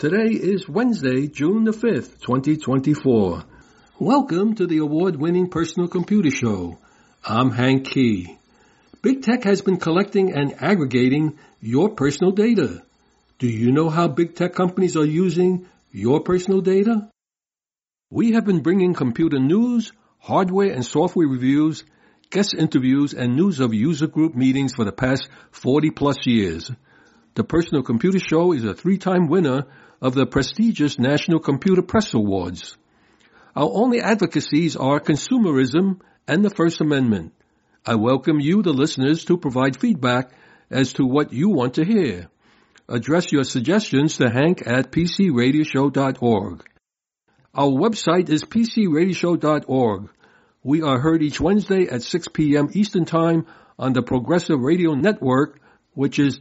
Today is Wednesday, June the 5th, 2024. Welcome to the award-winning Personal Computer Show. I'm Hank Key. Big Tech has been collecting and aggregating your personal data. Do you know how big tech companies are using your personal data? We have been bringing computer news, hardware and software reviews, guest interviews, and news of user group meetings for the past 40-plus years. The Personal Computer Show is a 3-time winner of the prestigious National Computer Press Awards. Our only advocacies are consumerism and the First Amendment. I welcome you, the listeners, to provide feedback as to what you want to hear. Address your suggestions to hank@pcradioshow.org. Our website is pcradioshow.org. We are heard each Wednesday at 6 p.m. Eastern Time on the Progressive Radio Network, which is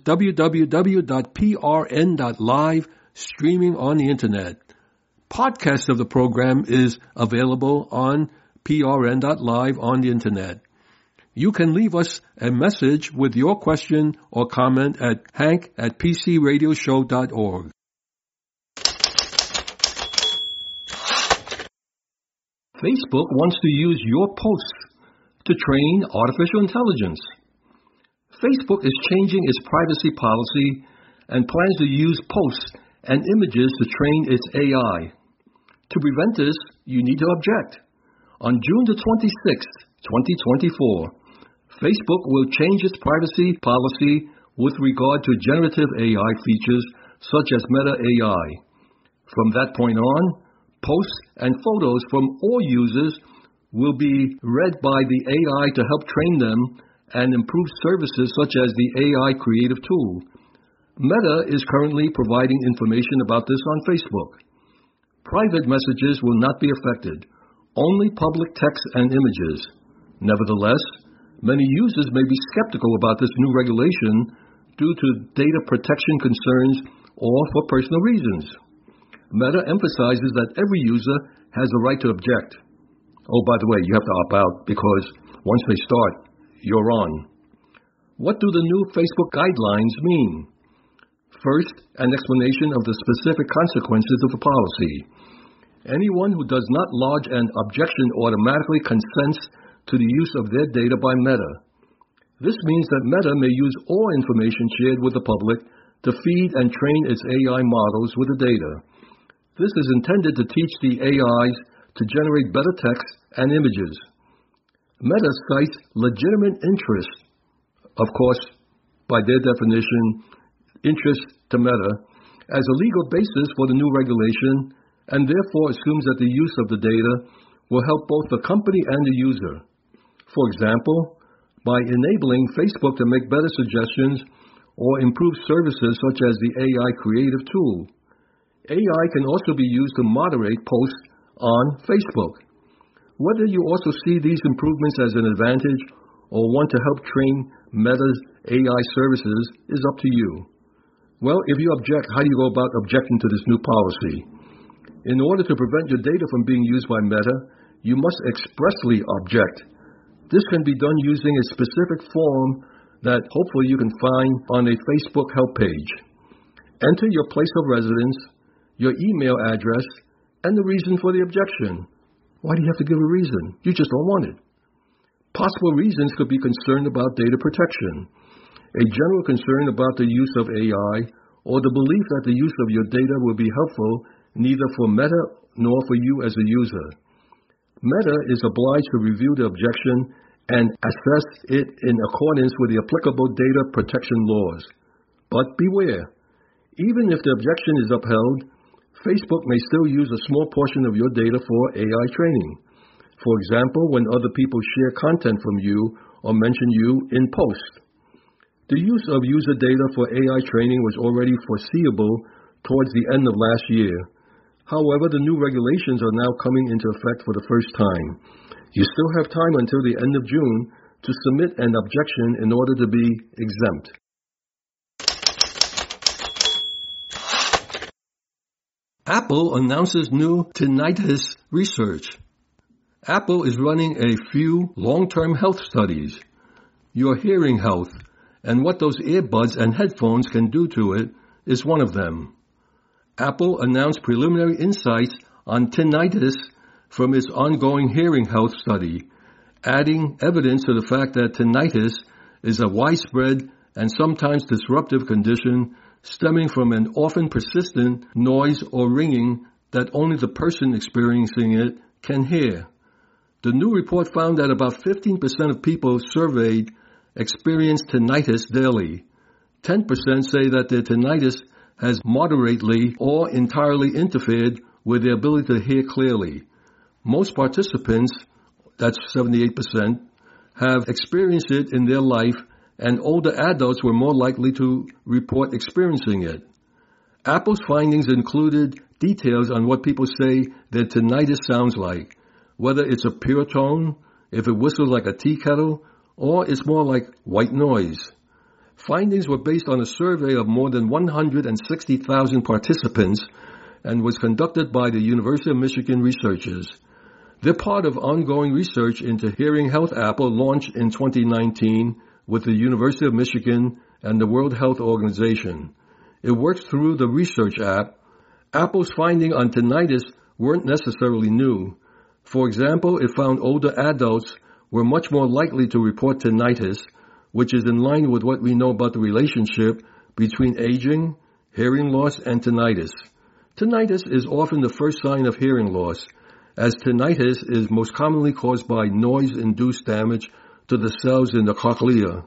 www.prn.live, streaming on the Internet. Podcast of the program is available on prn.live on the Internet. You can leave us a message with your question or comment at hank@pcradioshow.org. Facebook wants to use your posts to train artificial intelligence. Facebook is changing its privacy policy and plans to use posts and images to train its AI. To prevent this, you need to object. On June the 26th, 2024, Facebook will change its privacy policy with regard to generative AI features such as Meta AI. From that point on, posts and photos from all users will be read by the AI to help train them and improve services such as the AI creative tool. Meta is currently providing information about this on Facebook. Private messages will not be affected, only public text and images. Nevertheless, many users may be skeptical about this new regulation due to data protection concerns or for personal reasons. Meta emphasizes that every user has the right to object. Oh, by the way, you have to opt out because once they start, you're on. What do the new Facebook guidelines mean? First, an explanation of the specific consequences of the policy. Anyone who does not lodge an objection automatically consents to the use of their data by Meta. This means that Meta may use all information shared with the public to feed and train its AI models with the data. This is intended to teach the AIs to generate better text and images. Meta cites legitimate interest, of course, by their definition, interest to Meta, as a legal basis for the new regulation, and therefore assumes that the use of the data will help both the company and the user. For example, by enabling Facebook to make better suggestions or improve services such as the AI creative tool. AI can also be used to moderate posts on Facebook. Whether you also see these improvements as an advantage or want to help train Meta's AI services is up to you. Well, if you object, how do you go about objecting to this new policy? In order to prevent your data from being used by Meta, you must expressly object. This can be done using a specific form that hopefully you can find on a Facebook help page. Enter your place of residence, your email address, and the reason for the objection. Why do you have to give a reason? You just don't want it. Possible reasons could be concerned about data protection, a general concern about the use of AI, or the belief that the use of your data will be helpful neither for Meta nor for you as a user. Meta is obliged to review the objection and assess it in accordance with the applicable data protection laws. But beware, even if the objection is upheld, Facebook may still use a small portion of your data for AI training. For example, when other people share content from you or mention you in posts. The use of user data for AI training was already foreseeable towards the end of last year. However, the new regulations are now coming into effect for the first time. You still have time until the end of June to submit an objection in order to be exempt. Apple announces new tinnitus research. Apple is running a few long-term health studies. Your hearing health and what those earbuds and headphones can do to it is one of them. Apple announced preliminary insights on tinnitus from its ongoing hearing health study, adding evidence to the fact that tinnitus is a widespread and sometimes disruptive condition stemming from an often persistent noise or ringing that only the person experiencing it can hear. The new report found that about 15% of people surveyed experience tinnitus daily. 10% say that their tinnitus has moderately or entirely interfered with their ability to hear clearly. Most participants, that's 78%, have experienced it in their life, and older adults were more likely to report experiencing it. Apple's findings included details on what people say their tinnitus sounds like, whether it's a pure tone, if it whistles like a tea kettle, or it's more like white noise. Findings were based on a survey of more than 160,000 participants and was conducted by the University of Michigan researchers. They're part of ongoing research into hearing health Apple launched in 2019 with the University of Michigan and the World Health Organization. It works through the Research app. Apple's findings on tinnitus weren't necessarily new. For example, it found older adults were much more likely to report tinnitus, which is in line with what we know about the relationship between aging, hearing loss, and tinnitus. Tinnitus is often the first sign of hearing loss, as tinnitus is most commonly caused by noise-induced damage to the cells in the cochlea.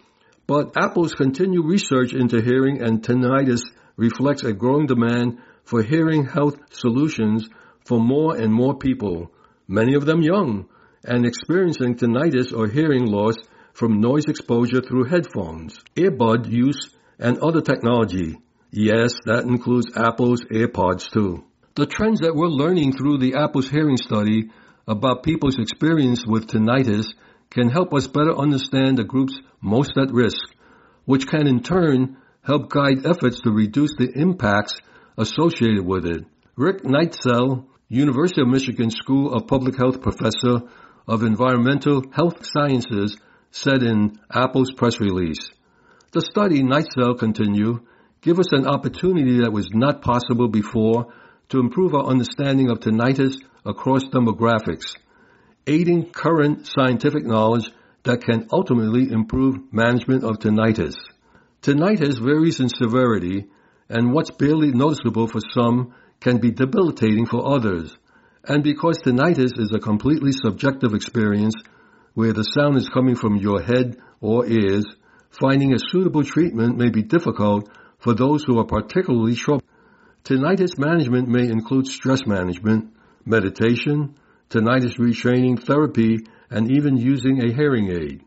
But Apple's continued research into hearing and tinnitus reflects a growing demand for hearing health solutions for more and more people, many of them young, and experiencing tinnitus or hearing loss from noise exposure through headphones, earbud use, and other technology. Yes, that includes Apple's AirPods too. The trends that we're learning through the Apple's hearing study about people's experience with tinnitus can help us better understand the groups most at risk, which can in turn help guide efforts to reduce the impacts associated with it. Rick Neitzel, University of Michigan School of Public Health professor of Environmental Health Sciences, said in Apple's press release. The study, Neitzel continued, give us an opportunity that was not possible before to improve our understanding of tinnitus across demographics, aiding current scientific knowledge that can ultimately improve management of tinnitus. Tinnitus varies in severity, and what's barely noticeable for some can be debilitating for others. And because tinnitus is a completely subjective experience where the sound is coming from your head or ears, finding a suitable treatment may be difficult for those who are particularly troubled. Tinnitus management may include stress management, meditation, tinnitus retraining therapy, and even using a hearing aid.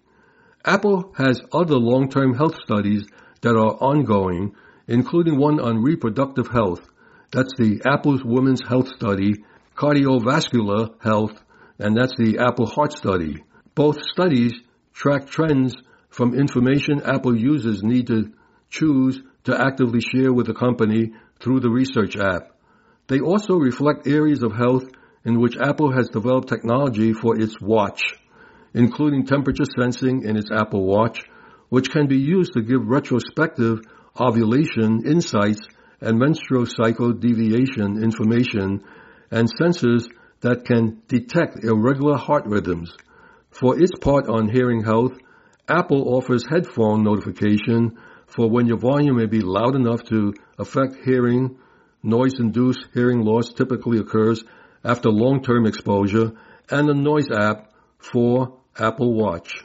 Apple has other long-term health studies that are ongoing, including one on reproductive health. That's the Apple's Women's Health Study, cardiovascular health, and that's the Apple Heart Study. Both studies track trends from information Apple users need to choose to actively share with the company through the Research app. They also reflect areas of health in which Apple has developed technology for its watch, including temperature sensing in its Apple Watch, which can be used to give retrospective ovulation insights and menstrual cycle deviation information, and sensors that can detect irregular heart rhythms. For its part on hearing health, Apple offers headphone notification for when your volume may be loud enough to affect hearing. Noise-induced hearing loss typically occurs after long-term exposure, and the Noise app for Apple Watch.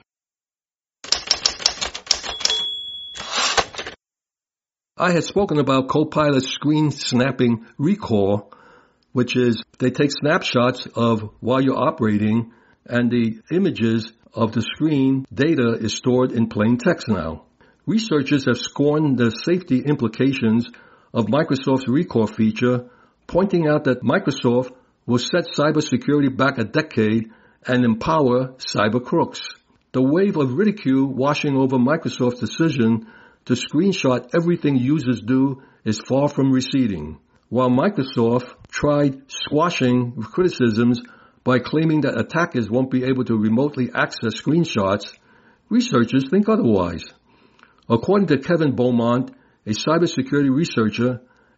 I had spoken about Copilot's screen snapping recall, which is they take snapshots of while you're operating, and the images of the screen data is stored in plain text now. Researchers have scorned the safety implications of Microsoft's recall feature, pointing out that Microsoft will set cybersecurity back a decade and empower cyber crooks. The wave of ridicule washing over Microsoft's decision to screenshot everything users do is far from receding. While Microsoft tried squashing criticisms by claiming that attackers won't be able to remotely access screenshots, researchers think otherwise. According to Kevin Beaumont, a cybersecurity researcher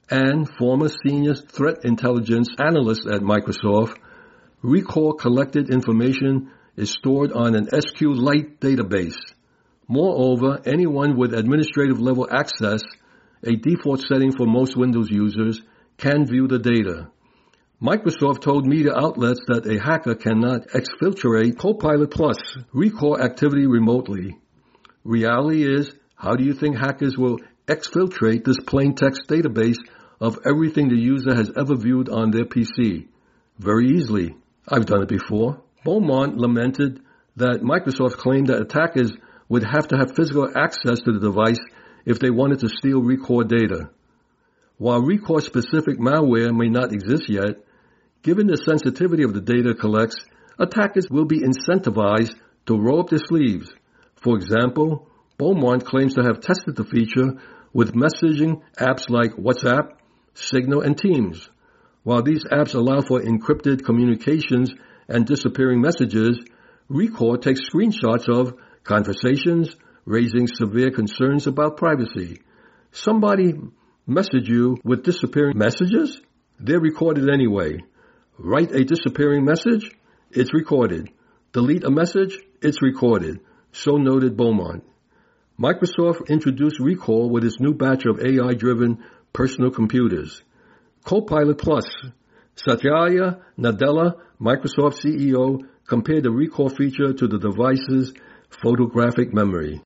and former senior threat intelligence analyst at Microsoft, Rekor collected information is stored on an SQLite database. Moreover, anyone with administrative-level access, a default setting for most Windows users, can view the data. Microsoft told media outlets that a hacker cannot exfiltrate Copilot Plus Rekor activity remotely. Reality is, how do you think hackers will exfiltrate this plain text database of everything the user has ever viewed on their PC? Very easily. I've done it before. Beaumont lamented that Microsoft claimed that attackers would have to have physical access to the device if they wanted to steal Rekor data. While Rekor-specific malware may not exist yet, given the sensitivity of the data it collects, attackers will be incentivized to roll up their sleeves. For example, Beaumont claims to have tested the feature with messaging apps like WhatsApp, Signal, and Teams. While these apps allow for encrypted communications and disappearing messages, Rekor takes screenshots of conversations, raising severe concerns about privacy. Somebody message you with disappearing messages? They're recorded anyway. Write a disappearing message? It's recorded. Delete a message? It's recorded. So noted Beaumont. Microsoft introduced Rekor with its new batch of AI-driven personal computers. Copilot Plus. Satya Nadella, Microsoft CEO, compared the Rekor feature to the device's photographic memory.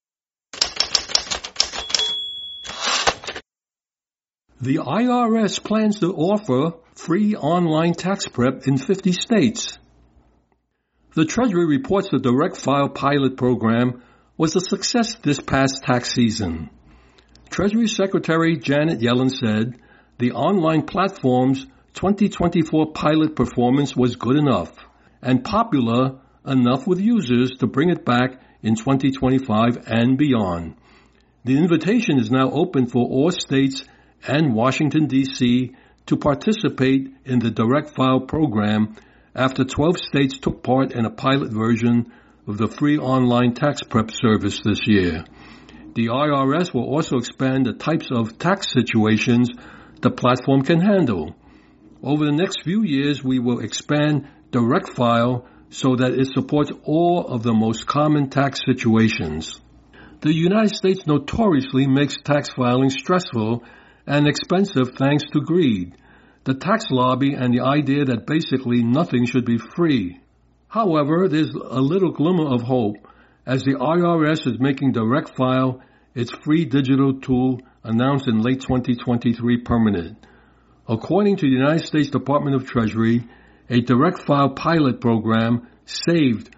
The IRS plans to offer free online tax prep in 50 states. The Treasury reports the Direct File pilot program was a success this past tax season. Treasury Secretary Janet Yellen said the online platform's 2024 pilot performance was good enough and popular enough with users to bring it back in 2025 and beyond. The invitation is now open for all states and Washington, D.C. to participate in the Direct File program after 12 states took part in a pilot version of the free online tax prep service this year. The IRS will also expand the types of tax situations the platform can handle. Over the next few years, we will expand Direct File so that it supports all of the most common tax situations. The United States notoriously makes tax filing stressful and expensive thanks to greed, the tax lobby, and the idea that basically nothing should be free. However, there's a little glimmer of hope as the IRS is making Direct File its free digital tool announced in late 2023 permanent. According to the United States Department of Treasury, a Direct File pilot program saved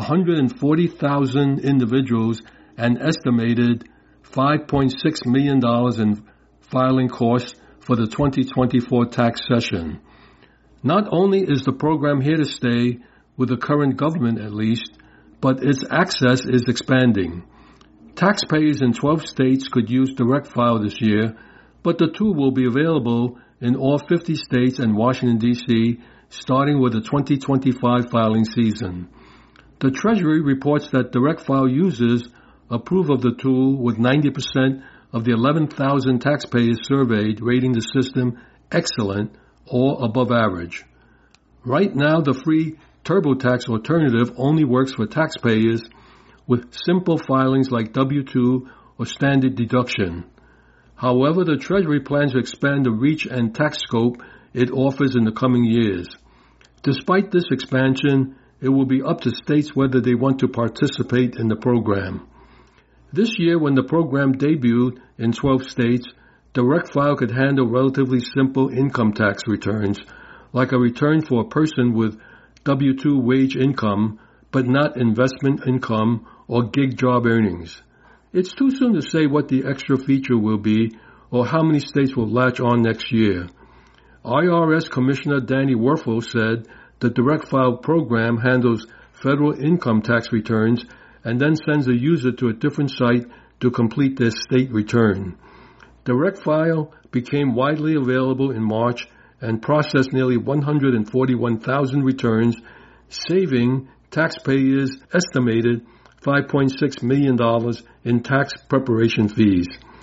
140,000 individuals an estimated $5.6 million in filing costs for the 2024 tax session. Not only is the program here to stay, with the current government at least, but its access is expanding. Taxpayers in 12 states could use Direct File this year, but the tool will be available in all 50 states and Washington, D.C., starting with the 2025 filing season. The Treasury reports that Direct File users approve of the tool, with 90% of the 11,000 taxpayers surveyed rating the system excellent or above average. Right now, the free TurboTax alternative only works for taxpayers with simple filings like W-2 or standard deduction. However, the Treasury plans to expand the reach and tax scope it offers in the coming years. Despite this expansion, it will be up to states whether they want to participate in the program. This year, when the program debuted in 12 states, Direct File could handle relatively simple income tax returns, like a return for a person with W-2 wage income, but not investment income or gig job earnings. It's too soon to say what the extra feature will be or how many states will latch on next year. IRS Commissioner Danny Werfel said the Direct File program handles federal income tax returns and then sends the user to a different site to complete their state return. Direct File became widely available in March and processed nearly 141,000 returns, saving taxpayers estimated $5.6 million in tax preparation fees.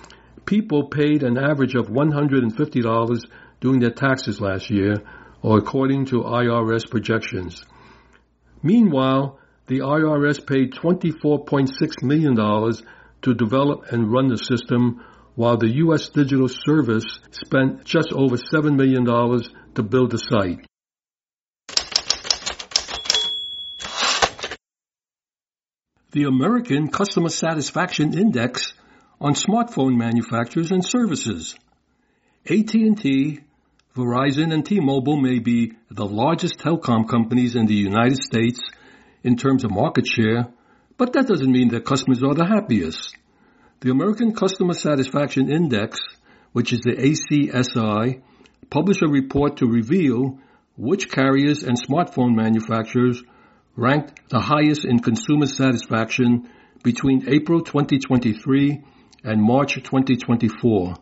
people paid an average of $150 doing their taxes last year, or according to IRS projections. Meanwhile, the IRS paid $24.6 million to develop and run the system, while the U.S. Digital Service spent just over $7 million to build the site. The American Customer Satisfaction Index on smartphone manufacturers and services. AT&T, Verizon, and T-Mobile may be the largest telecom companies in the United States in terms of market share, but that doesn't mean their customers are the happiest. The American Customer Satisfaction Index, which is the ACSI, published a report to reveal which carriers and smartphone manufacturers ranked the highest in consumer satisfaction between April 2023 and March 2024.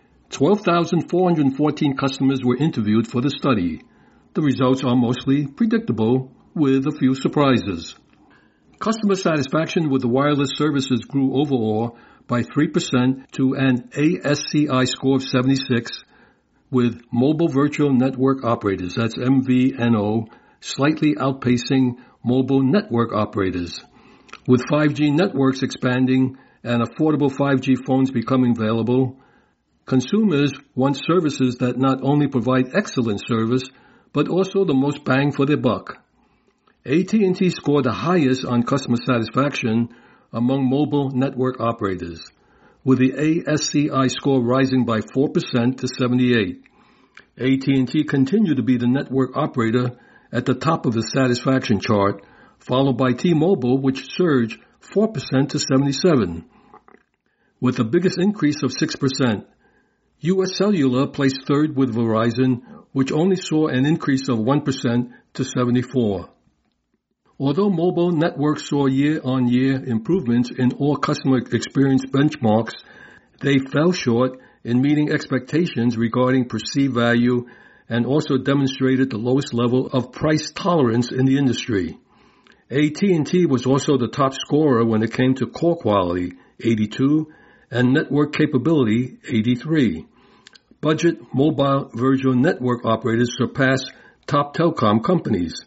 12,414 customers were interviewed for the study. The results are mostly predictable, with a few surprises. Customer satisfaction with the wireless services grew overall by 3% to an ASCI score of 76, with mobile virtual network operators, that's MVNO, slightly outpacing mobile network operators. With 5G networks expanding and affordable 5G phones becoming available, consumers want services that not only provide excellent service, but also the most bang for their buck. AT&T scored the highest on customer satisfaction among mobile network operators, with the ASCI score rising by 4% to 78. AT&T continued to be the network operator at the top of the satisfaction chart, followed by T-Mobile, which surged 4% to 77. With the biggest increase of 6%, U.S. Cellular placed third with Verizon, which only saw an increase of 1% to 74. Although mobile networks saw year-on-year improvements in all customer experience benchmarks, they fell short in meeting expectations regarding perceived value and also demonstrated the lowest level of price tolerance in the industry. AT&T was also the top scorer when it came to call quality, 82, and network capability, 83. Budget mobile virtual network operators surpassed top telecom companies.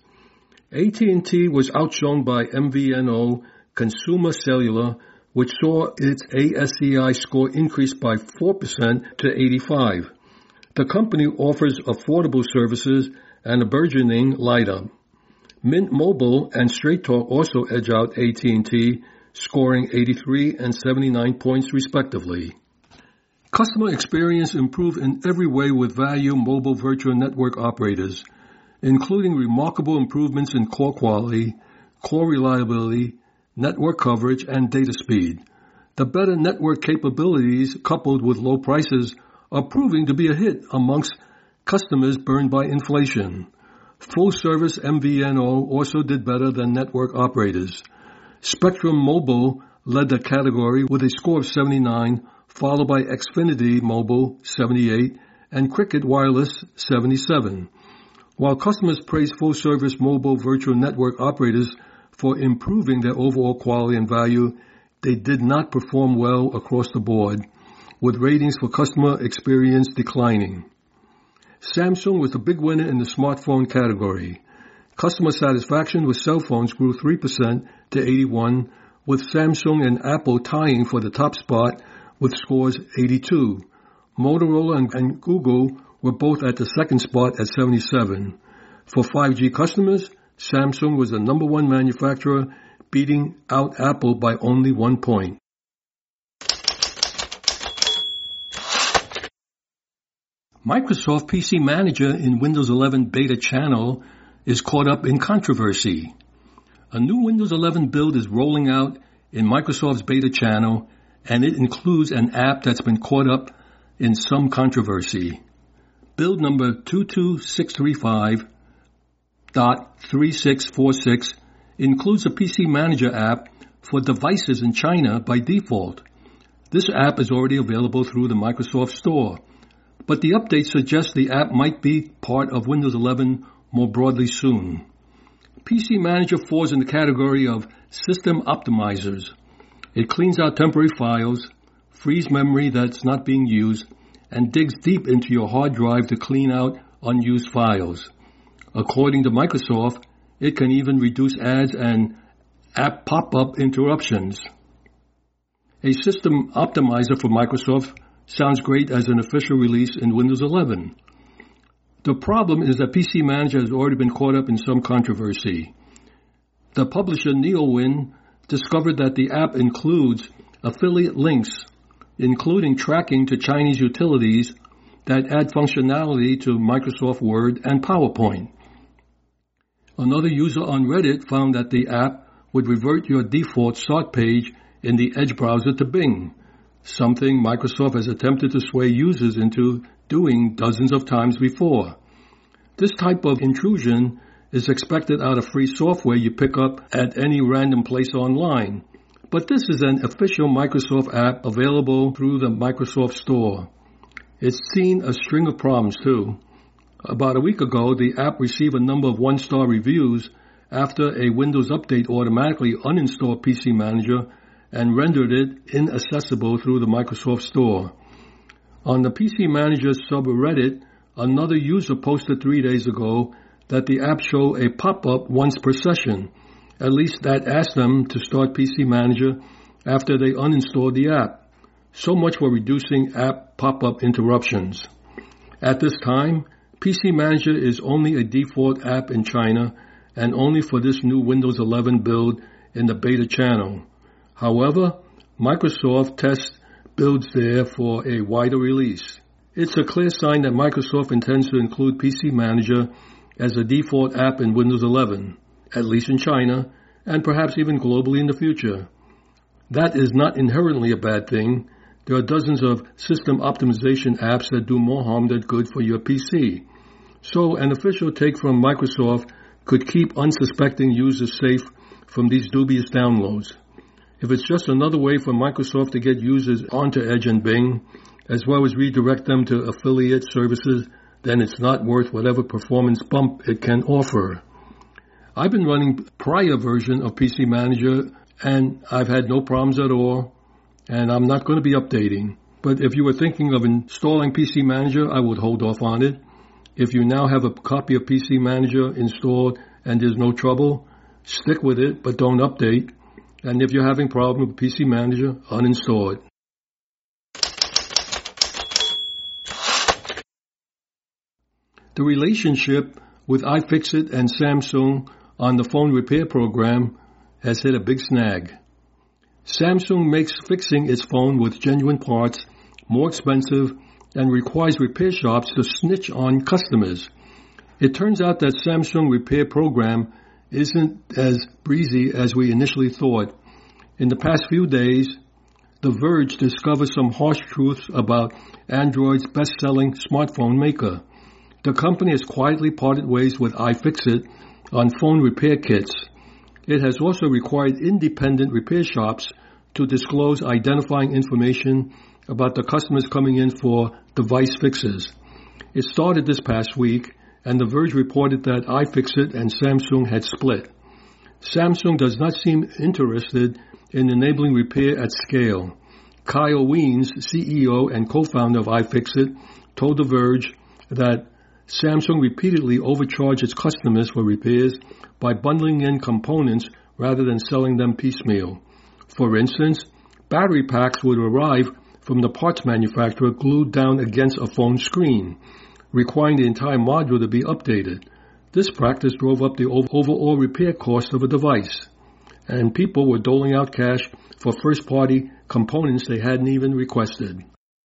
AT&T was outshone by MVNO Consumer Cellular, which saw its ASCI score increase by 4% to 85. The company offers affordable services and a burgeoning lineup. Mint Mobile and Straight Talk also edge out AT&T, scoring 83 and 79 points respectively. Customer experience improved in every way with value mobile virtual network operators, including remarkable improvements in call quality, call reliability, network coverage, and data speed. The better network capabilities coupled with low prices are proving to be a hit amongst customers burned by inflation. Full-service MVNO also did better than network operators. Spectrum Mobile led the category with a score of 79, followed by Xfinity Mobile, 78, and Cricket Wireless, 77. While customers praised full-service mobile virtual network operators for improving their overall quality and value, they did not perform well across the board, with ratings for customer experience declining. Samsung was the big winner in the smartphone category. Customer satisfaction with cell phones grew 3% to 81, with Samsung and Apple tying for the top spot with scores 82. Motorola and Google were both at the second spot at 77. For 5G customers, Samsung was the number one manufacturer, beating out Apple by only 1 point. Microsoft PC Manager in Windows 11 beta channel is caught up in controversy. A new Windows 11 build is rolling out in Microsoft's beta channel, and it includes an app that's been caught up in some controversy. Build number 22635.3646 includes a PC Manager app for devices in China by default. This app is already available through the Microsoft Store, but the update suggests the app might be part of Windows 11 more broadly soon. PC Manager falls in the category of system optimizers. It cleans out temporary files, frees memory that's not being used, and digs deep into your hard drive to clean out unused files. According to Microsoft, it can even reduce ads and app pop-up interruptions. A system optimizer for Microsoft sounds great as an official release in Windows 11. The problem is that PC Manager has already been caught up in some controversy. The publisher Neowin discovered that the app includes affiliate links, including tracking to Chinese utilities that add functionality to Microsoft Word and PowerPoint. Another user on Reddit found that the app would revert your default start page in the Edge browser to Bing, something Microsoft has attempted to sway users into doing dozens of times before. This type of intrusion is expected out of free software you pick up at any random place online. But this is an official Microsoft app available through the Microsoft Store. It's seen a string of problems too. About a week ago, the app received a number of one-star reviews after a Windows update automatically uninstalled PC Manager and rendered it inaccessible through the Microsoft Store. On the PC Manager subreddit, another user posted 3 days ago that the app showed a pop-up once per session. At least that asked them to start PC Manager after they uninstalled the app. So much for reducing app pop-up interruptions. At this time, PC Manager is only a default app in China and only for this new Windows 11 build in the beta channel. However, Microsoft tests builds there for a wider release. It's a clear sign that Microsoft intends to include PC Manager as a default app in Windows 11, at least in China, and perhaps even globally in the future. That is not inherently a bad thing. There are dozens of system optimization apps that do more harm than good for your PC. So an official take from Microsoft could keep unsuspecting users safe from these dubious downloads. If it's just another way for Microsoft to get users onto Edge and Bing, as well as redirect them to affiliate services, then it's not worth whatever performance bump it can offer. I've been running prior version of PC Manager, and I've had no problems at all, and I'm not going to be updating. But if you were thinking of installing PC Manager, I would hold off on it. If you now have a copy of PC Manager installed and there's no trouble, stick with it, but don't update. And if you're having problems with PC Manager, uninstall it. The relationship with iFixit and Samsung on the phone repair program has hit a big snag. Samsung makes fixing its phone with genuine parts more expensive and requires repair shops to snitch on customers. It turns out that Samsung repair program isn't as breezy as we initially thought. In the past few days, The Verge discovered some harsh truths about Android's best-selling smartphone maker. The company has quietly parted ways with iFixit on phone repair kits. It has also required independent repair shops to disclose identifying information about the customers coming in for device fixes. It started this past week, and The Verge reported that iFixit and Samsung had split. Samsung does not seem interested in enabling repair at scale. Kyle Wiens, CEO and co-founder of iFixit, told The Verge that Samsung repeatedly overcharged its customers for repairs by bundling in components rather than selling them piecemeal. For instance, battery packs would arrive from the parts manufacturer glued down against a phone screen, requiring the entire module to be updated. This practice drove up the overall repair cost of a device, and people were doling out cash for first-party components they hadn't even requested.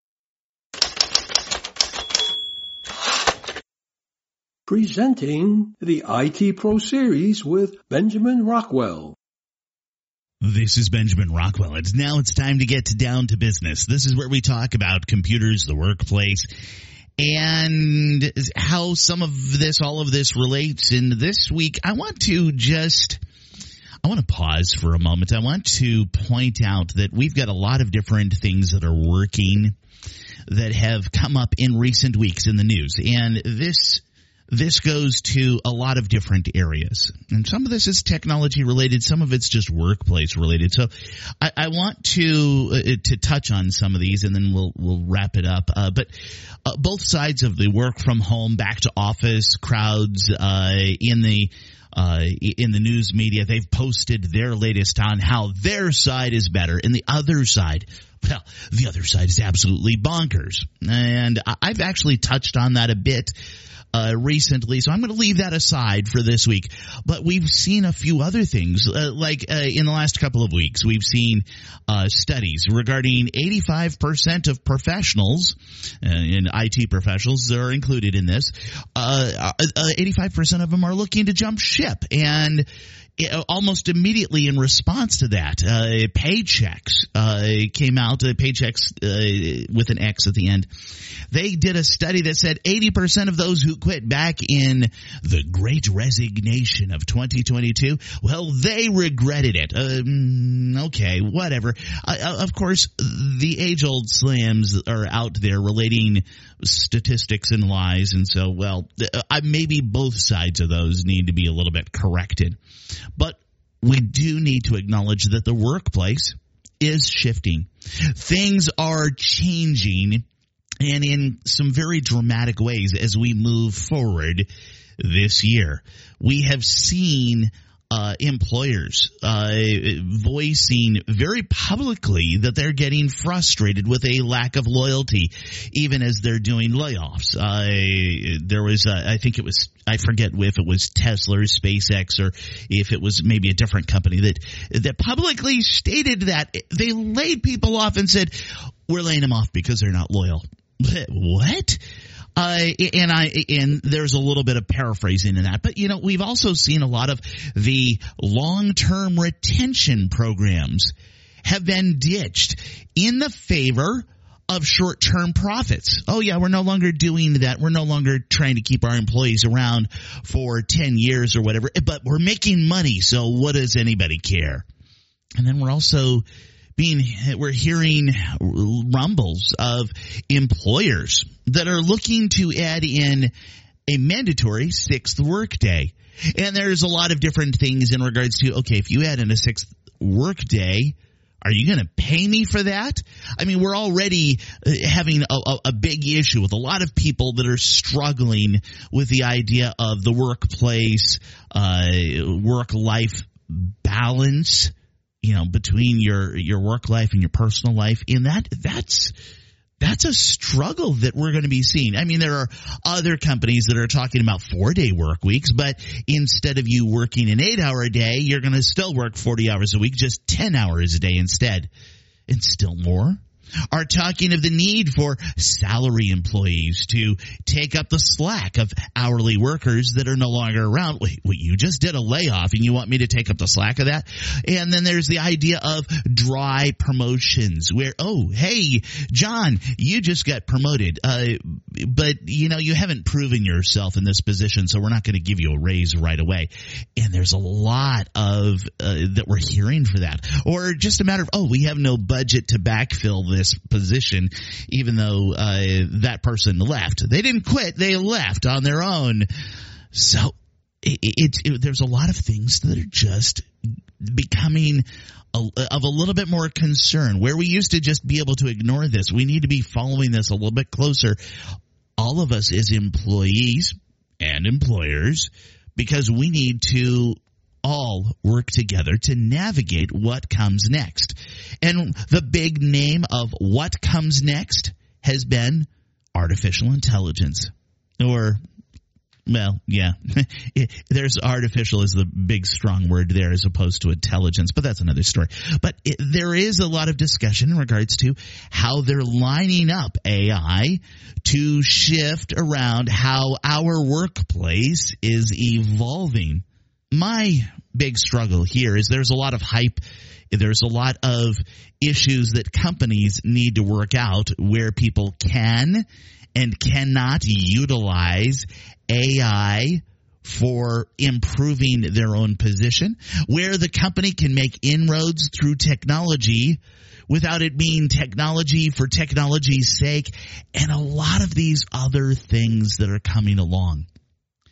Presenting the IT Pro Series with Benjamin Rockwell. This is Benjamin Rockwell. It's time to get down to business. This is where we talk about computers, the workplace, and how all of this relates. And this week, I want to pause for a moment. I want to point out that we've got a lot of different things that are working that have come up in recent weeks in the news. And this goes to a lot of different areas. And some of this is technology related. Some of it's just workplace related. So I want to touch on some of these, and then we'll wrap it up. But both sides of the work from home, back to office crowds in the news media, they've posted their latest on how their side is better, and the other side, well, the other side is absolutely bonkers. And I've actually touched on that a bit recently, so I'm going to leave that aside for this week. But we've seen a few other things, like in the last couple of weeks, we've seen studies regarding 85% of professionals, and IT professionals are included in this, 85% of them are looking to jump ship. And almost immediately in response to that, Paychex came out, Paychex with an X at the end. They did a study that said 80% of those who quit back in the Great Resignation of 2022, well, they regretted it. Okay, whatever. Of course, the age-old slams are out there relating statistics and lies, and so, well, maybe both sides of those need to be a little bit corrected. But we do need to acknowledge that the workplace is shifting. Things are changing, and in some very dramatic ways as we move forward this year. We have seen employers voicing very publicly that they're getting frustrated with a lack of loyalty, even as they're doing layoffs. There was, I forget if it was Tesla or SpaceX, or if it was maybe a different company that publicly stated that they laid people off and said, we're laying them off because they're not loyal. What? And there's a little bit of paraphrasing in that, but we've also seen a lot of the long-term retention programs have been ditched in the favor of short-term profits. Oh yeah, we're no longer doing that. We're no longer trying to keep our employees around for 10 years or whatever, but we're making money. So what does anybody care? And then we're also we're hearing rumbles of employers that are looking to add in a mandatory sixth workday. And there's a lot of different things in regards to, okay, if you add in a sixth workday, are you going to pay me for that? I mean, we're already having a big issue with a lot of people that are struggling with the idea of the workplace, work-life balance, between your work life and your personal life. And that's a struggle that we're going to be seeing. I mean, there are other companies that are talking about 4-day work weeks, but instead of you working an 8-hour day, you're going to still work 40 hours a week, just 10 hours a day instead. And still more are talking of the need for salary employees to take up the slack of hourly workers that are no longer around. Wait, you just did a layoff and you want me to take up the slack of that? And then there's the idea of dry promotions where, oh, hey, John, you just got promoted, but you haven't proven yourself in this position, so we're not going to give you a raise right away. And there's a lot of that we're hearing for that. Or just a matter of, we have no budget to backfill this position, even though that person left. They didn't quit, they left on their own. So there's a lot of things that are just becoming of a little bit more concern, where we used to just be able to ignore this. We need to be following this a little bit closer, all of us as employees and employers, because we need to all work together to navigate what comes next. And the big name of what comes next has been artificial intelligence. Or, well, yeah, there's artificial is the big strong word there as opposed to intelligence, but that's another story. But there is a lot of discussion in regards to how they're lining up AI to shift around how our workplace is evolving. My big struggle here is there's a lot of hype. There's a lot of issues that companies need to work out where people can and cannot utilize AI for improving their own position, where the company can make inroads through technology without it being technology for technology's sake, and a lot of these other things that are coming along.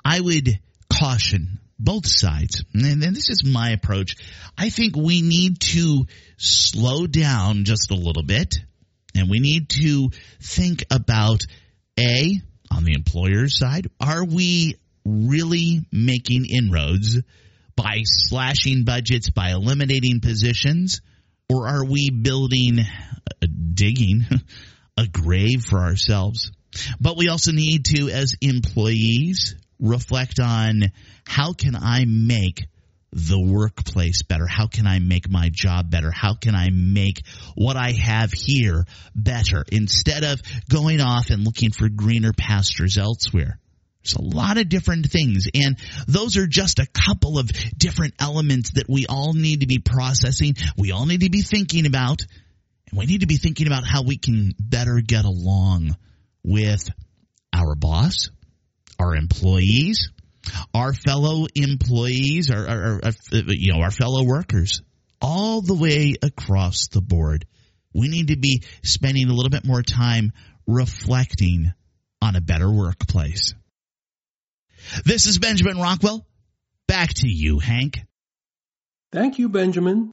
I would caution both sides, and this is my approach. I think we need to slow down just a little bit, and we need to think about, on the employer's side, are we really making inroads by slashing budgets, by eliminating positions, or are we digging a grave for ourselves? But we also need to, as employees, reflect on how can I make the workplace better? How can I make my job better? How can I make what I have here better instead of going off and looking for greener pastures elsewhere? There's a lot of different things, and those are just a couple of different elements that we all need to be processing, we all need to be thinking about, and we need to be thinking about how we can better get along with our boss, our employees, our fellow employees, our fellow workers, all the way across the board. We need to be spending a little bit more time reflecting on a better workplace. This is Benjamin Rockwell. Back to you, Hank. Thank you, Benjamin.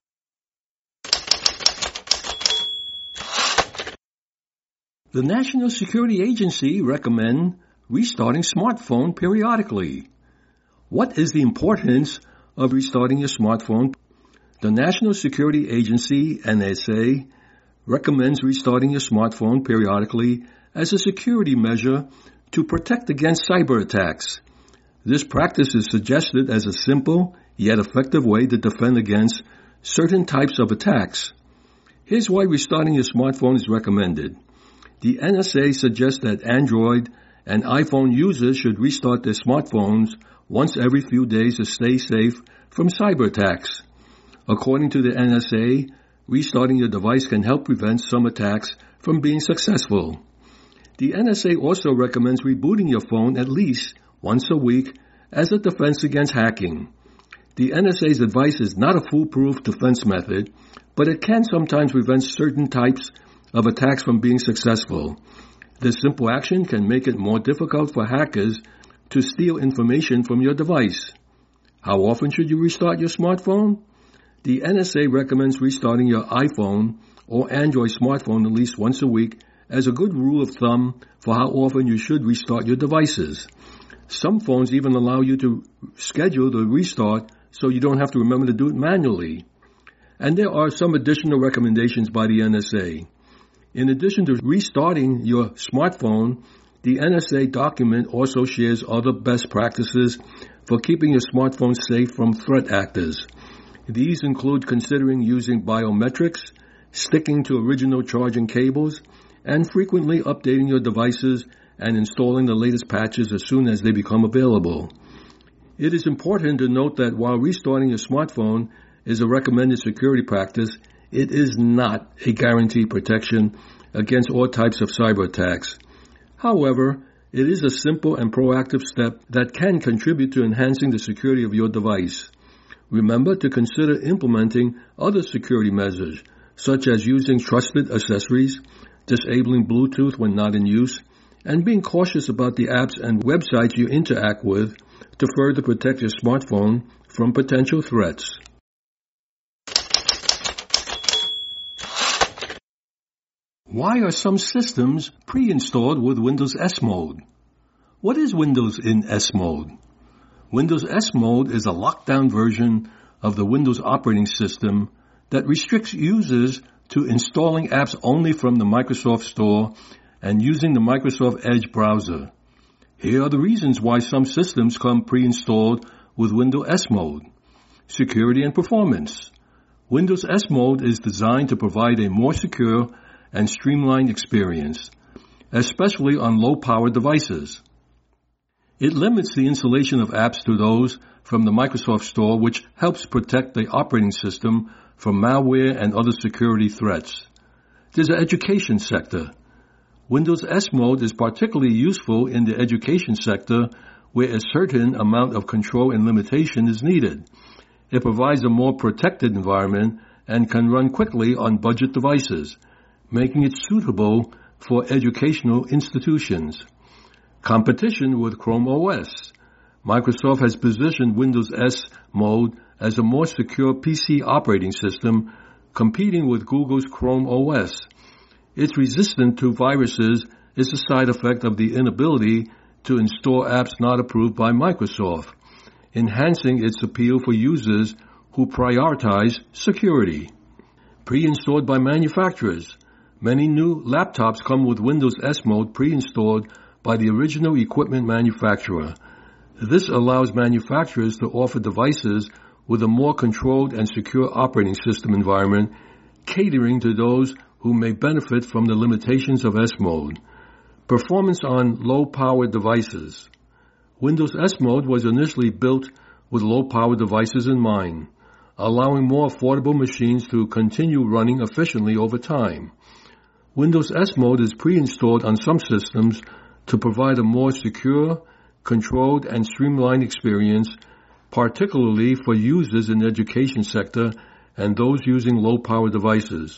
The National Security Agency recommends restarting smartphone periodically. What is the importance of restarting your smartphone? The National Security Agency, NSA, recommends restarting your smartphone periodically as a security measure to protect against cyber attacks. This practice is suggested as a simple yet effective way to defend against certain types of attacks. Here's why restarting your smartphone is recommended. The NSA suggests that Android and iPhone users should restart their smartphones once every few days to stay safe from cyber attacks. According to the NSA, restarting your device can help prevent some attacks from being successful. The NSA also recommends rebooting your phone at least once a week as a defense against hacking. The NSA's advice is not a foolproof defense method, but it can sometimes prevent certain types of attacks from being successful. This simple action can make it more difficult for hackers to steal information from your device. How often should you restart your smartphone? The NSA recommends restarting your iPhone or Android smartphone at least once a week as a good rule of thumb for how often you should restart your devices. Some phones even allow you to schedule the restart so you don't have to remember to do it manually. And there are some additional recommendations by the NSA. In addition to restarting your smartphone, the NSA document also shares other best practices for keeping your smartphone safe from threat actors. These include considering using biometrics, sticking to original charging cables, and frequently updating your devices and installing the latest patches as soon as they become available. It is important to note that while restarting your smartphone is a recommended security practice, it is not a guaranteed protection against all types of cyber attacks. However, it is a simple and proactive step that can contribute to enhancing the security of your device. Remember to consider implementing other security measures, such as using trusted accessories, disabling Bluetooth when not in use, and being cautious about the apps and websites you interact with to further protect your smartphone from potential threats. Why are some systems pre-installed with Windows S Mode? What is Windows in S Mode? Windows S Mode is a lockdown version of the Windows operating system that restricts users to installing apps only from the Microsoft Store and using the Microsoft Edge browser. Here are the reasons why some systems come pre-installed with Windows S Mode. Security and performance. Windows S Mode is designed to provide a more secure and streamlined experience, especially on low-power devices. It limits the installation of apps to those from the Microsoft Store, which helps protect the operating system from malware and other security threats. There's an education sector. Windows S Mode is particularly useful in the education sector where a certain amount of control and limitation is needed. It provides a more protected environment and can run quickly on budget devices, making it suitable for educational institutions. Competition with Chrome OS. Microsoft has positioned Windows S Mode as a more secure PC operating system, competing with Google's Chrome OS. Its resistance to viruses is a side effect of the inability to install apps not approved by Microsoft, enhancing its appeal for users who prioritize security. Pre-installed by manufacturers. Many new laptops come with Windows S Mode pre-installed by the original equipment manufacturer. This allows manufacturers to offer devices with a more controlled and secure operating system environment, catering to those who may benefit from the limitations of S Mode. Performance on low-powered devices. Windows S Mode was initially built with low-power devices in mind, allowing more affordable machines to continue running efficiently over time. Windows S Mode is pre-installed on some systems to provide a more secure, controlled, and streamlined experience, particularly for users in the education sector and those using low-power devices.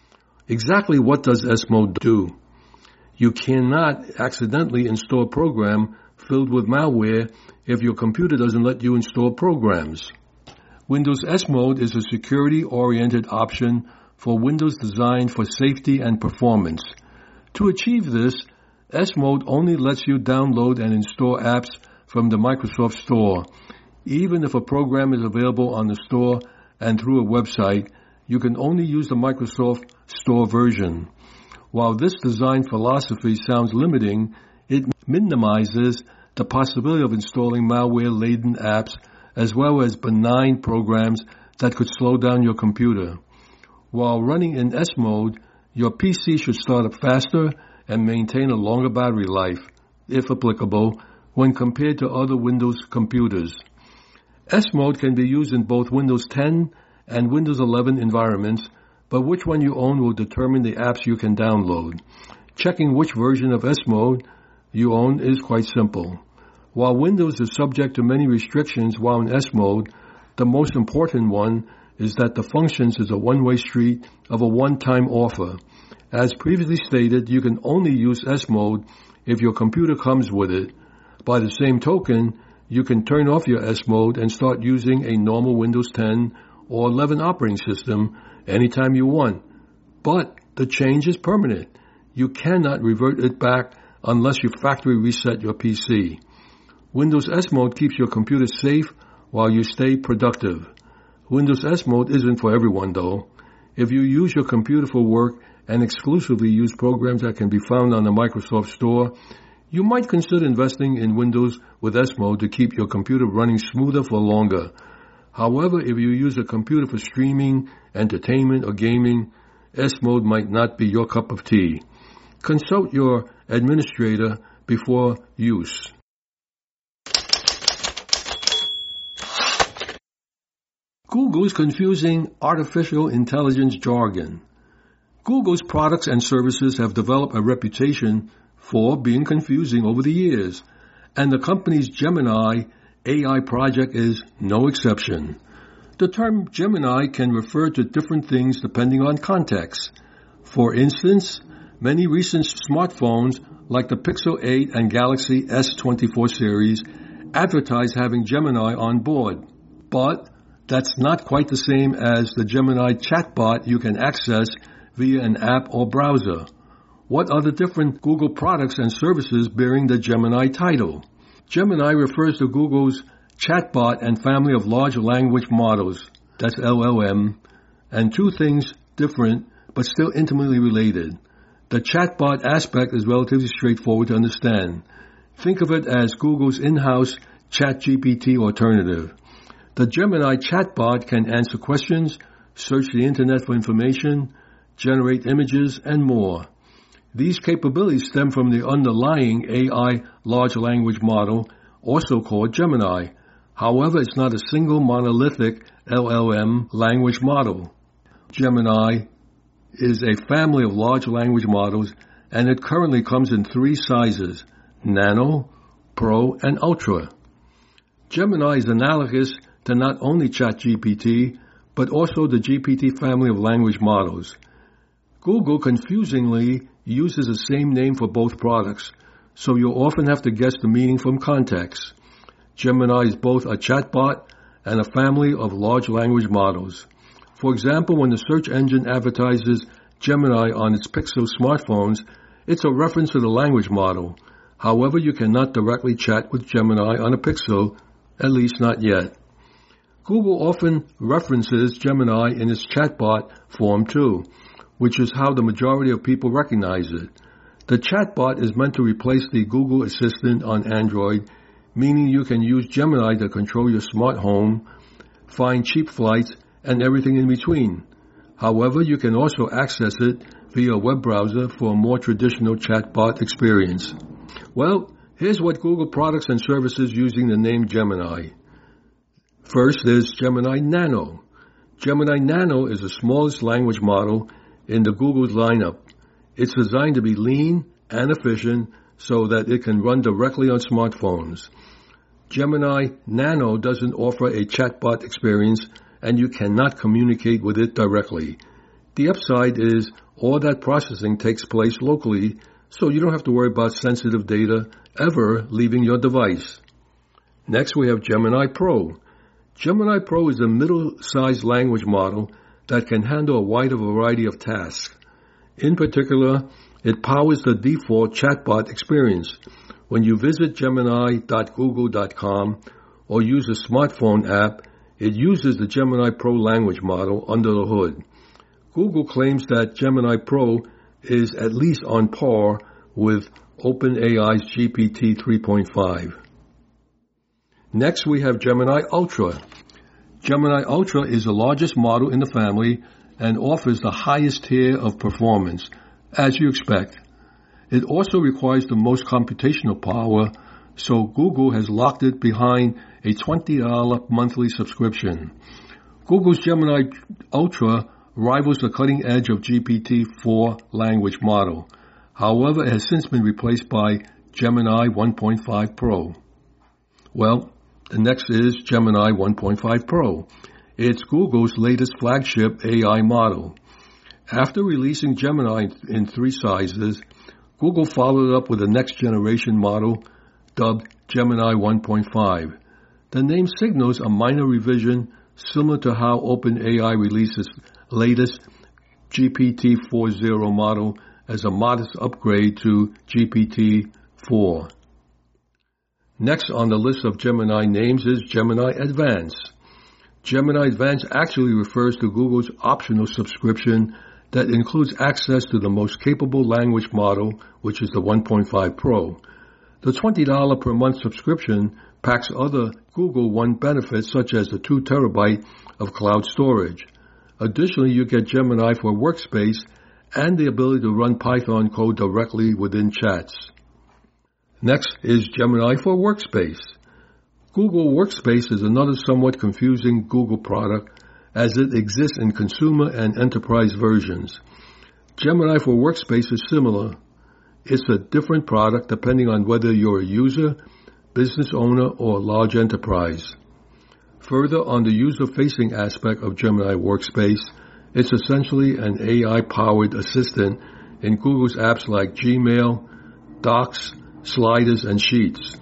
Exactly what does S Mode do? You cannot accidentally install a program filled with malware if your computer doesn't let you install programs. Windows S Mode is a security-oriented option for Windows designed for safety and performance. To achieve this, S Mode only lets you download and install apps from the Microsoft Store. Even if a program is available on the store and through a website, you can only use the Microsoft Store version. While this design philosophy sounds limiting, it minimizes the possibility of installing malware-laden apps as well as benign programs that could slow down your computer. While running in S Mode, your PC should start up faster and maintain a longer battery life, if applicable, when compared to other Windows computers. S Mode can be used in both Windows 10 and Windows 11 environments, but which one you own will determine the apps you can download. Checking which version of S Mode you own is quite simple. While Windows is subject to many restrictions while in S Mode, the most important one is that the functions is a one-way street of a one-time offer. As previously stated, you can only use S Mode if your computer comes with it. By the same token, you can turn off your S Mode and start using a normal Windows 10 or 11 operating system anytime you want. But the change is permanent. You cannot revert it back unless you factory reset your PC. Windows S Mode keeps your computer safe while you stay productive. Windows S Mode isn't for everyone though. If you use your computer for work and exclusively use programs that can be found on the Microsoft Store, you might consider investing in Windows with S Mode to keep your computer running smoother for longer. However, if you use a computer for streaming, entertainment, or gaming, S Mode might not be your cup of tea. Consult your administrator before use. Google's confusing artificial intelligence jargon. Google's products and services have developed a reputation for being confusing over the years, and the company's Gemini AI project is no exception. The term Gemini can refer to different things depending on context. For instance, many recent smartphones like the Pixel 8 and Galaxy S24 series advertise having Gemini on board. But that's not quite the same as the Gemini chatbot you can access via an app or browser. What are the different Google products and services bearing the Gemini title? Gemini refers to Google's chatbot and family of large language models, that's LLM, and two things different but still intimately related. The chatbot aspect is relatively straightforward to understand. Think of it as Google's in-house ChatGPT alternative. The Gemini chatbot can answer questions, search the internet for information, generate images, and more. These capabilities stem from the underlying AI large language model, also called Gemini. However, it's not a single monolithic LLM language model. Gemini is a family of large language models, and it currently comes in three sizes: Nano, Pro, and Ultra. Gemini is analogous to not only ChatGPT, but also the GPT family of language models. Google confusingly uses the same name for both products, so you'll often have to guess the meaning from context. Gemini is both a chatbot and a family of large language models. For example, when the search engine advertises Gemini on its Pixel smartphones, it's a reference to the language model. However, you cannot directly chat with Gemini on a Pixel, at least not yet. Google often references Gemini in its chatbot form too, which is how the majority of people recognize it. The chatbot is meant to replace the Google Assistant on Android, meaning you can use Gemini to control your smart home, find cheap flights, and everything in between. However, you can also access it via a web browser for a more traditional chatbot experience. Well, here's what Google products and services using the name Gemini. First, there's Gemini Nano. Gemini Nano is the smallest language model in the Google's lineup. It's designed to be lean and efficient so that it can run directly on smartphones. Gemini Nano doesn't offer a chatbot experience, and you cannot communicate with it directly. The upside is all that processing takes place locally, so you don't have to worry about sensitive data ever leaving your device. Next, we have Gemini Pro. Gemini Pro is a middle-sized language model that can handle a wider variety of tasks. In particular, it powers the default chatbot experience. When you visit gemini.google.com or use a smartphone app, it uses the Gemini Pro language model under the hood. Google claims that Gemini Pro is at least on par with OpenAI's GPT 3.5. Next, we have Gemini Ultra. Gemini Ultra is the largest model in the family and offers the highest tier of performance, as you expect. It also requires the most computational power, so Google has locked it behind a $20 monthly subscription. Google's Gemini Ultra rivals the cutting edge of GPT-4 language model. However, it has since been replaced by Gemini 1.5 Pro. Well, the next is Gemini 1.5 Pro. It's Google's latest flagship AI model. After releasing Gemini in 3 sizes, Google followed up with a next-generation model dubbed Gemini 1.5. The name signals a minor revision similar to how OpenAI released its latest GPT-4.0 model as a modest upgrade to GPT-4. Next on the list of Gemini names is Gemini Advanced. Gemini Advanced actually refers to Google's optional subscription that includes access to the most capable language model, which is the 1.5 Pro. The $20 per month subscription packs other Google One benefits such as the 2 terabyte of cloud storage. Additionally, you get Gemini for Workspace and the ability to run Python code directly within chats. Next is Gemini for Workspace. Google Workspace is another somewhat confusing Google product as it exists in consumer and enterprise versions. Gemini for Workspace is similar. It's a different product depending on whether you're a user, business owner, or large enterprise. Further, on the user-facing aspect of Gemini Workspace, it's essentially an AI-powered assistant in Google's apps like Gmail, Docs, Sliders, and Sheets.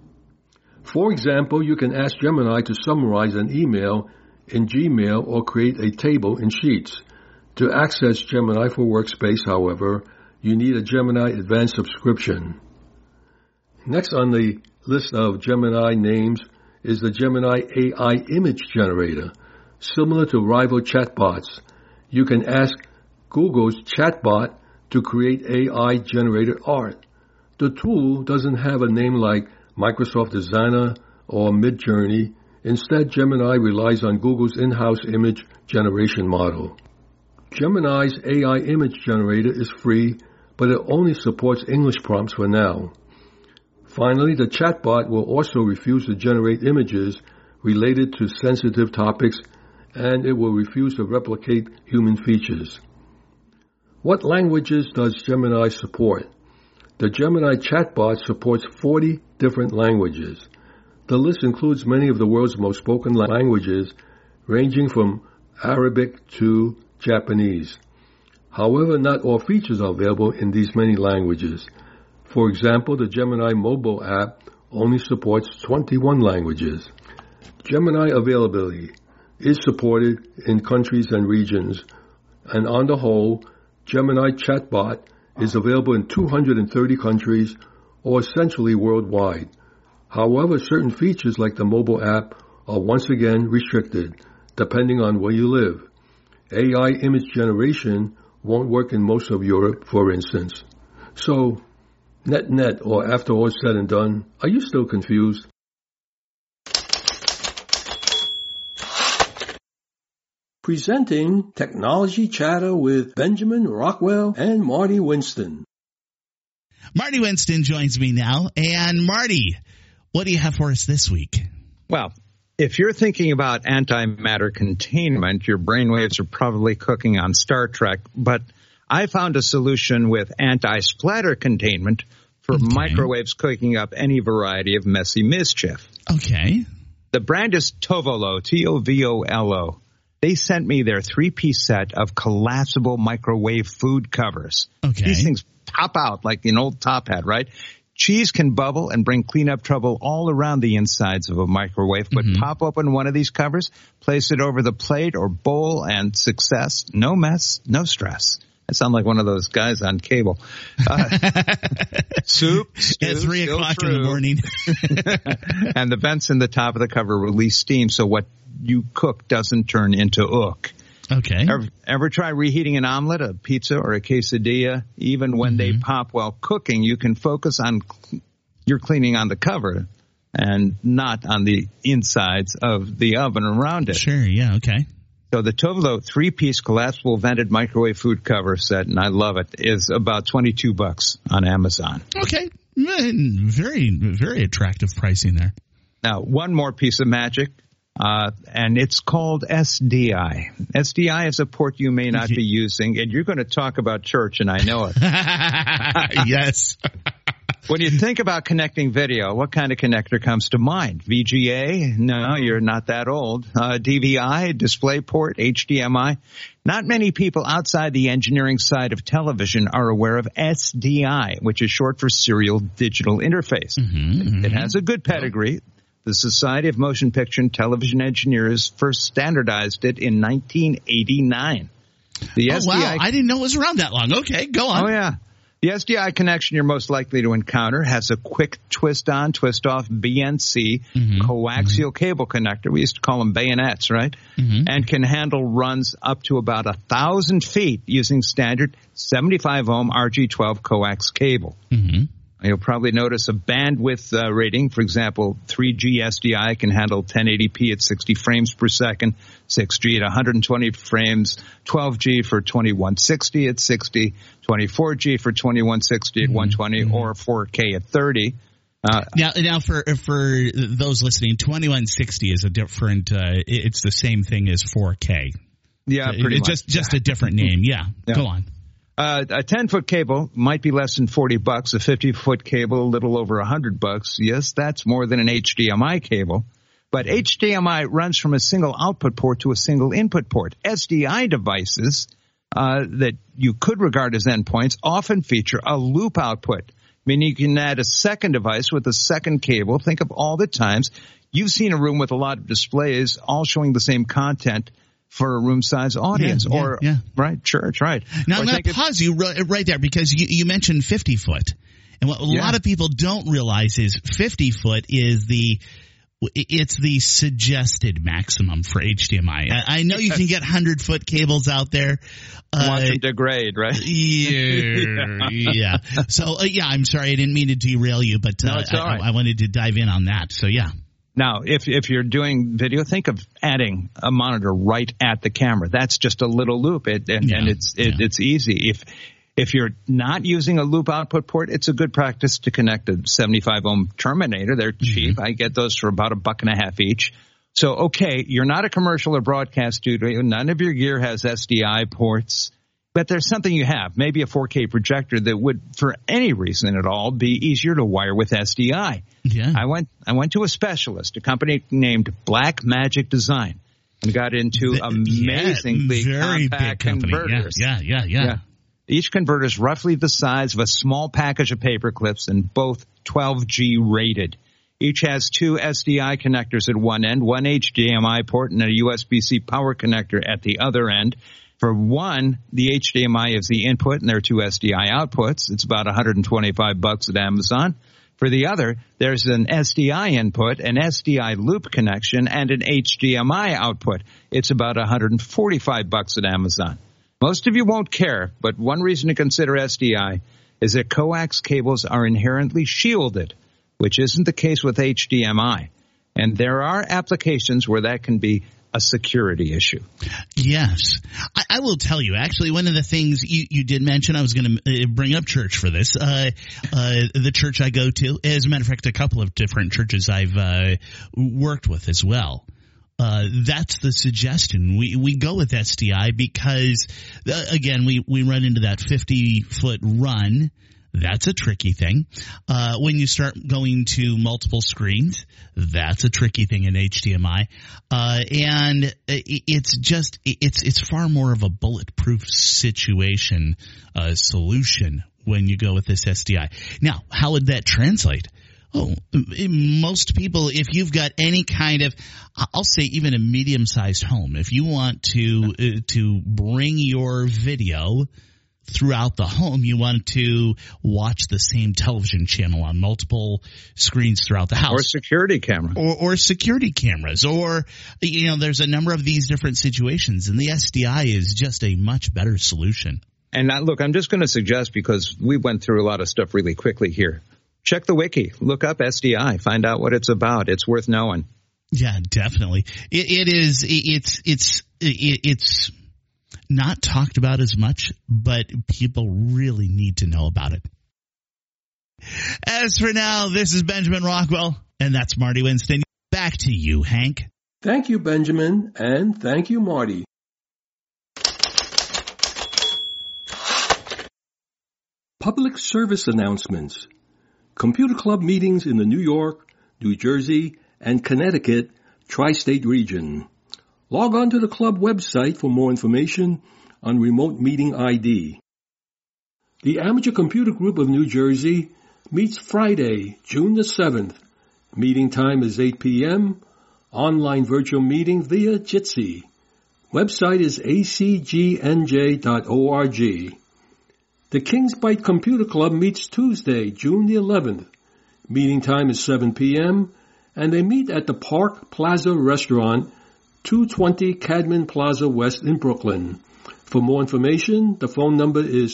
For example, you can ask Gemini to summarize an email in Gmail or create a table in Sheets. To access Gemini for Workspace, however, you need a Gemini Advanced subscription. Next on the list of Gemini names is the Gemini AI Image Generator. Similar to rival chatbots, you can ask Google's chatbot to create AI-generated art. The tool doesn't have a name like Microsoft Designer or Midjourney. Instead, Gemini relies on Google's in-house image generation model. Gemini's AI image generator is free, but it only supports English prompts for now. Finally, the chatbot will also refuse to generate images related to sensitive topics, and it will refuse to replicate human features. What languages does Gemini support? The Gemini chatbot supports 40 different languages. The list includes many of the world's most spoken languages, ranging from Arabic to Japanese. However, not all features are available in these many languages. For example, the Gemini mobile app only supports 21 languages. Gemini availability is supported in countries and regions, and on the whole, Gemini Chatbot is available in 230 countries or essentially worldwide. However, certain features like the mobile app are once again restricted, depending on where you live. AI image generation won't work in most of Europe, for instance. So, net, or after all is said and done, are you still confused? Presenting Technology Chatter with Benjamin Rockwell and Marty Winston. Marty Winston joins me now. And Marty, what do you have for us this week? Well, if you're thinking about antimatter containment, your brainwaves are probably cooking on Star Trek. But I found a solution with anti-splatter containment for microwaves cooking up any variety of messy mischief. Okay. The brand is Tovolo, Tovolo. They sent me their 3-piece set of collapsible microwave food covers. Okay. These things pop out like an old top hat, right? Cheese can bubble and bring cleanup trouble all around the insides of a microwave, but pop open one of these covers, place it over the plate or bowl, and success. No mess, no stress. I sound like one of those guys on cable. Soup, stew, at 3 o'clock in the morning. And the vents in the top of the cover release steam, so what you cook doesn't turn into ook. Okay. Ever try reheating an omelet, a pizza, or a quesadilla? Even when they pop while cooking, you can focus on your cleaning on the cover and not on the insides of the oven around it. Sure, yeah, okay. So the Tovolo 3-piece collapsible vented microwave food cover set, and I love it, is about $22 on Amazon. Okay. Very, very attractive pricing there. Now, one more piece of magic. And it's called SDI. SDI is a port you may not be using, and you're going to talk about church, and I know it. Yes. When you think about connecting video, what kind of connector comes to mind? VGA? No, you're not that old. DVI, DisplayPort, HDMI. Not many people outside the engineering side of television are aware of SDI, which is short for Serial Digital Interface. It has a good pedigree. The Society of Motion Picture and Television Engineers first standardized it in 1989. The SDI, wow. I didn't know it was around that long. Okay, go on. Oh, yeah. The SDI connection you're most likely to encounter has a quick twist-on, twist-off BNC coaxial cable connector. We used to call them bayonets, right? And can handle runs up to about 1,000 feet using standard 75-ohm RG12 coax cable. You'll probably notice a bandwidth rating. For example, 3G SDI can handle 1080p at 60 frames per second, 6G at 120 frames, 12G for 2160 at 60, 24G for 2160 at 120, or 4K at 30. Now for those listening, 2160 is a different. It's the same thing as 4K. Yeah, pretty much. Just a different name. Yeah. Go on. A 10-foot cable might be less than $40. A 50-foot cable, a little over $100. Yes, that's more than an HDMI cable. But HDMI runs from a single output port to a single input port. SDI devices that you could regard as endpoints often feature a loop output, meaning you can add a second device with a second cable. Think of all the times you've seen a room with a lot of displays all showing the same content for a room-size audience, right, church, right. Now, I'm going to pause you right there because you mentioned 50-foot. And what a lot of people don't realize is 50-foot is it's the suggested maximum for HDMI. I know you can get 100-foot cables out there. Watch them degrade, right? Yeah. So, I'm sorry. I didn't mean to derail you, but no, it's all right. I wanted to dive in on that. So, yeah. Now, if you're doing video, think of adding a monitor right at the camera. That's just a little loop, and it's easy. If you're not using a loop output port, it's a good practice to connect a 75-ohm terminator. They're cheap. I get those for about $1.50 each. So, okay, you're not a commercial or broadcast studio. None of your gear has SDI ports. But there's something you have, maybe a 4K projector that would, for any reason at all, be easier to wire with SDI. Yeah. I went to a specialist, a company named Blackmagic Design, and got into amazingly compact converters. Yeah. Each converter is roughly the size of a small package of paper clips and both 12G rated. Each has two SDI connectors at one end, one HDMI port, and a USB-C power connector at the other end. For one, the HDMI is the input, and there are two SDI outputs. It's about $125 at Amazon. For the other, there's an SDI input, an SDI loop connection, and an HDMI output. It's about $145 at Amazon. Most of you won't care, but one reason to consider SDI is that coax cables are inherently shielded, which isn't the case with HDMI. And there are applications where that can be a security issue. Yes. I will tell you, actually, one of the things you did mention, I was going to bring up church for this. The church I go to, as a matter of fact, a couple of different churches I've worked with as well. That's the suggestion. We go with SDI because, again, we run into that 50-foot run. That's a tricky thing. When you start going to multiple screens, that's a tricky thing in HDMI. And it's far more of a bulletproof solution when you go with this SDI. Now, how would that translate? Oh, most people, if you've got any kind of, I'll say even a medium-sized home, if you want to bring your video throughout the home, you want to watch the same television channel on multiple screens throughout the house. Or security camera. Or security cameras. Or, there's a number of these different situations, and the SDI is just a much better solution. And look, I'm just going to suggest, because we went through a lot of stuff really quickly here, check the wiki, look up SDI, find out what it's about. It's worth knowing. Yeah, definitely. It's not talked about as much, but people really need to know about it. As for now, this is Benjamin Rockwell, and that's Marty Winston. Back to you, Hank. Thank you, Benjamin, and thank you, Marty. Public service announcements. Computer Club meetings in the New York, New Jersey, and Connecticut tri-state region. Log on to the club website for more information on remote meeting ID. The Amateur Computer Group of New Jersey meets Friday, June the 7th. Meeting time is 8 p.m. Online virtual meeting via Jitsi. Website is acgnj.org. The Kings Bite Computer Club meets Tuesday, June the 11th. Meeting time is 7 p.m. and they meet at the Park Plaza Restaurant, 220 Cadman Plaza West in Brooklyn. For more information, the phone number is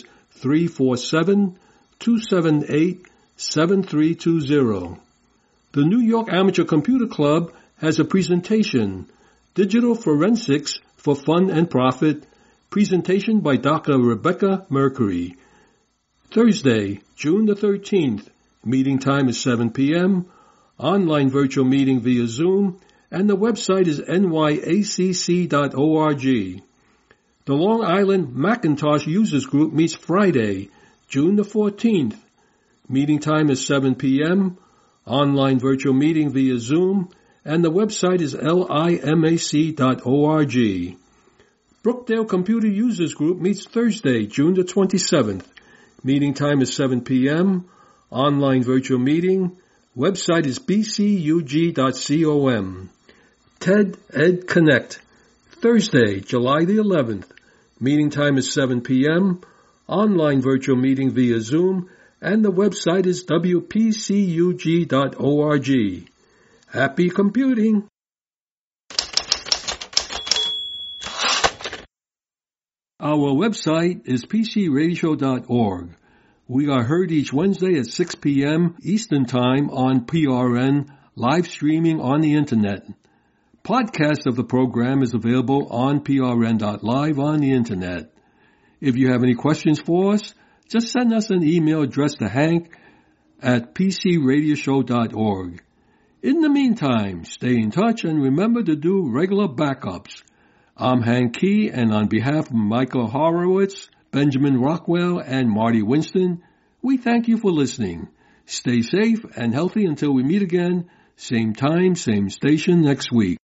347-278-7320. The New York Amateur Computer Club has a presentation, Digital Forensics for Fun and Profit, presentation by Dr. Rebecca Mercury. Thursday, June the 13th, meeting time is 7 p.m., online virtual meeting via Zoom, and the website is nyacc.org. The Long Island Macintosh Users Group meets Friday, June the 14th. Meeting time is 7 p.m., online virtual meeting via Zoom, and the website is limac.org. Brookdale Computer Users Group meets Thursday, June the 27th. Meeting time is 7 p.m., online virtual meeting, website is bcug.com. TED Ed Connect, Thursday, July the 11th. Meeting time is 7 p.m., online virtual meeting via Zoom, and the website is wpcug.org. Happy computing! Our website is pcradioshow.org. We are heard each Wednesday at 6 p.m. Eastern Time on PRN, live streaming on the Internet. Podcast of the program is available on prn.live on the Internet. If you have any questions for us, just send us an email addressed to Hank at pcradioshow.org. In the meantime, stay in touch and remember to do regular backups. I'm Hank Key, and on behalf of Michael Horowitz, Benjamin Rockwell, and Marty Winston, we thank you for listening. Stay safe and healthy until we meet again, same time, same station next week.